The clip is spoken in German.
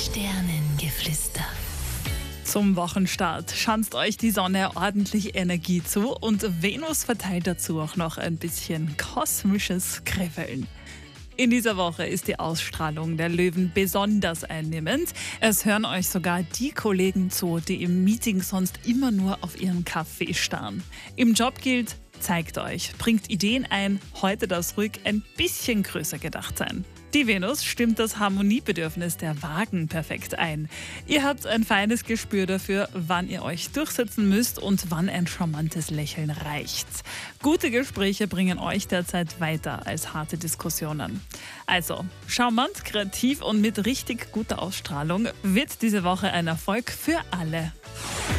Sternengeflüster. Zum Wochenstart schanzt euch die Sonne ordentlich Energie zu und Venus verteilt dazu auch noch ein bisschen kosmisches Kribbeln. In dieser Woche ist die Ausstrahlung der Löwen besonders einnehmend. Es hören euch sogar die Kollegen zu, die im Meeting sonst immer nur auf ihren Kaffee starren. Im Job gilt, zeigt euch, bringt Ideen ein, heute darf es ruhig ein bisschen größer gedacht sein. Die Venus stimmt das Harmoniebedürfnis der Wagen perfekt ein. Ihr habt ein feines Gespür dafür, wann ihr euch durchsetzen müsst und wann ein charmantes Lächeln reicht. Gute Gespräche bringen euch derzeit weiter als harte Diskussionen. Also, charmant, kreativ und mit richtig guter Ausstrahlung wird diese Woche ein Erfolg für alle.